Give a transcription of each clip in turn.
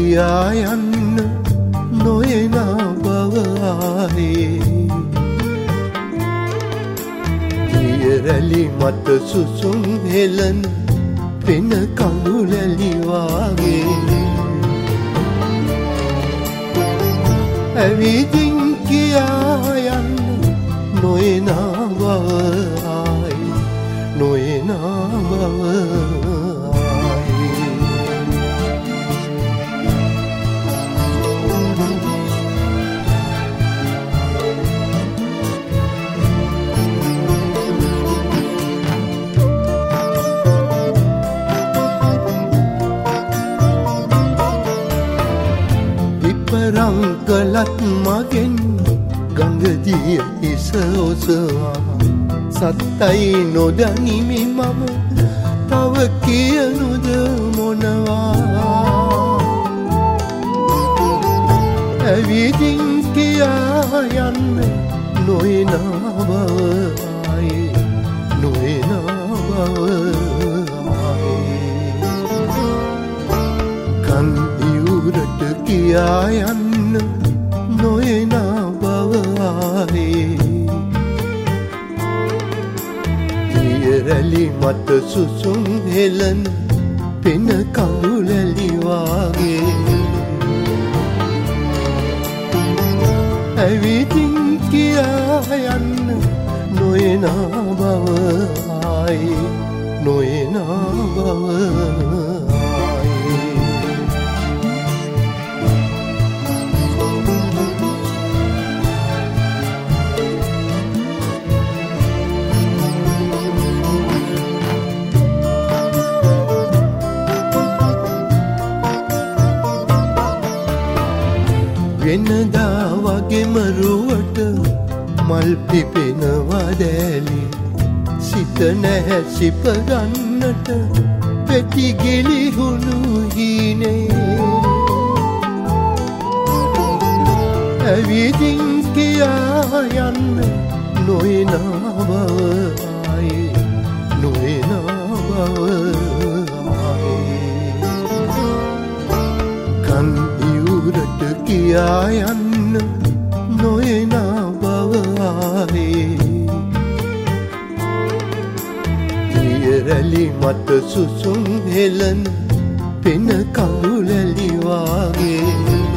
කියා යන්න නොයන බව ආයේ දියරැලි මත සුසුම් හෙලන පෙන කඳුලැලි වාගේ ඇවිදින් කියා යන්න නොයන බව ආයේ නොයන බව රංකලත් මගෙන් ගංගදිය හිස ඔසවා සත්තයි නොදනිමි මම තව කියනුද මොනවා ඇවිදින් කියා යන්න නොයන බව ආයේ නොයන බව කන් ඉවුරට කියා යන්න නොයන බව ආයේ දියරැලි මත සුසුම් හෙලන පෙන කඳුලැලි වාගේ ඇවිදින් කියා යන්න නොයන බව ආයේ නොයන බව වෙනදා වගේම රුවට මල් පිපෙනවා දැලි සිත නැහැ සිප ගන්නට පෙති ගිලිහුණු හීනේ ඇවිදින් කියා යන්න නොයන බව ආයේ නොයන බව ආයේ කන් ඉවුරට කියා යන්න නොයන බව ආයේ දියරැලි මත සුසුම් හෙලන පෙන කඳුලැලි වාගේ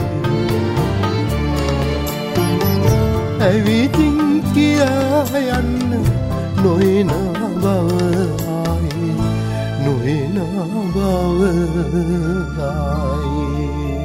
ඇවිදින් කියා යන්න නොයන බව ආයේ නොයන බව ආයේ